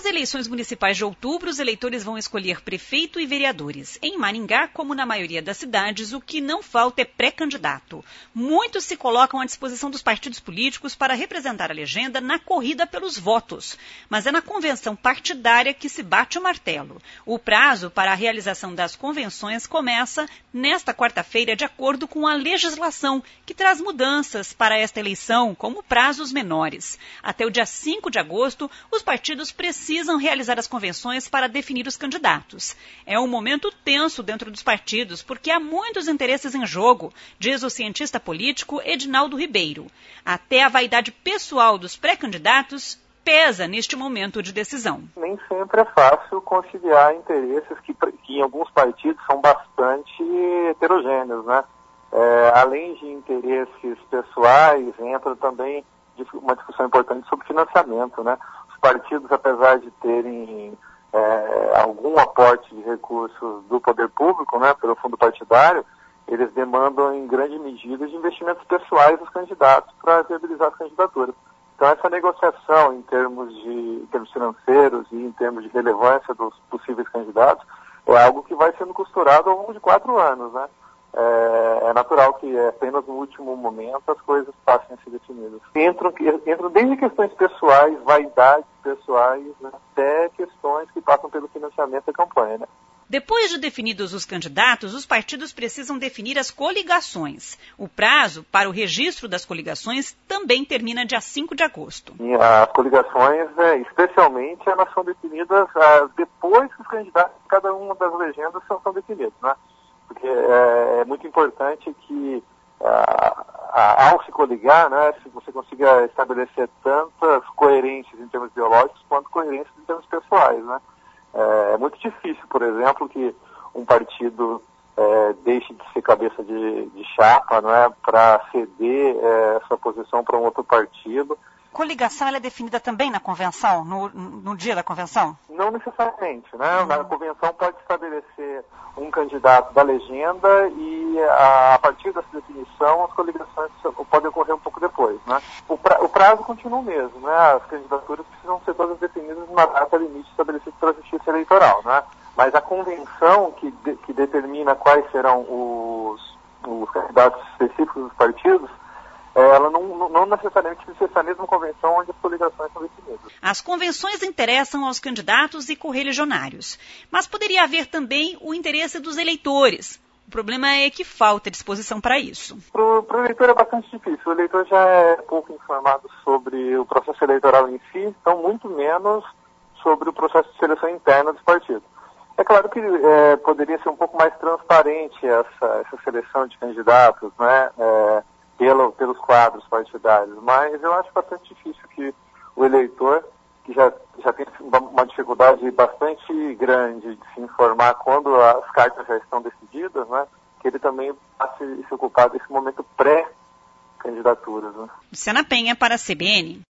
eleições municipais de outubro, os eleitores vão escolher prefeito e vereadores. Em Maringá, como na maioria das cidades, o que não falta é pré-candidato. Muitos se colocam à disposição dos partidos políticos para representar a legenda na corrida pelos votos. Mas é na convenção partidária que se bate o martelo. O prazo para a realização das convenções começa nesta quarta-feira, de acordo com a legislação, que traz mudanças para esta eleição, como prazos menores. Até o dia 5 de agosto, os partidos precisam realizar as convenções para definir os candidatos. É um momento tenso dentro dos partidos, porque há muitos interesses em jogo, diz o cientista político Edinaldo Ribeiro. Até a vaidade pessoal dos pré-candidatos pesa neste momento de decisão. Nem sempre é fácil conciliar interesses que em alguns partidos são bastante heterogêneos, né? Além de interesses pessoais, entra também uma discussão importante sobre financiamento, né? Os partidos, apesar de terem algum aporte de recursos do poder público, né, pelo fundo partidário, eles demandam em grande medida de investimentos pessoais dos candidatos para viabilizar as candidaturas. Então essa negociação em termos financeiros e em termos de relevância dos possíveis candidatos é algo que vai sendo costurado ao longo de 4 anos, né? É natural que apenas no último momento as coisas passem a ser definidas. Entram desde questões pessoais, vaidades pessoais, né, até questões que passam pelo financiamento da campanha, né? Depois de definidos os candidatos, os partidos precisam definir as coligações. O prazo para o registro das coligações também termina dia 5 de agosto. E as coligações, especialmente, elas são definidas depois que os candidatos de cada uma das legendas são definidos, né? Porque é muito importante que, ao se coligar, né, se você consiga estabelecer tantas coerências em termos biológicos quanto coerências em termos pessoais, né? É muito difícil, por exemplo, que um partido deixe de ser cabeça de chapa, não é, para ceder sua posição para um outro partido. Coligação ela é definida também na convenção, no dia da convenção? Não necessariamente, né? A convenção pode estabelecer um candidato da legenda e a partir dessa definição as coligações podem ocorrer um pouco depois, né? O prazo continua o mesmo, né? As candidaturas precisam ser todas definidas numa data limite estabelecida pela Justiça Eleitoral, né? Mas a convenção que determina quais serão os candidatos específicos dos partidos, ela não necessariamente precisa ser a mesma convenção onde as coligações são definidas. As convenções interessam aos candidatos e correligionários, mas poderia haver também o interesse dos eleitores. O problema é que falta disposição para isso. Para o eleitor é bastante difícil. O eleitor já é pouco informado sobre o processo eleitoral em si, então muito menos sobre o processo de seleção interna dos partidos. É claro que poderia ser um pouco mais transparente essa seleção de candidatos, né? Pelos quadros partidários, mas eu acho bastante difícil que o eleitor, que já tem uma dificuldade bastante grande de se informar quando as cartas já estão decididas, né, que ele também passe a se ocupar desse momento pré-candidaturas. Né? Luciana Penha para a CBN.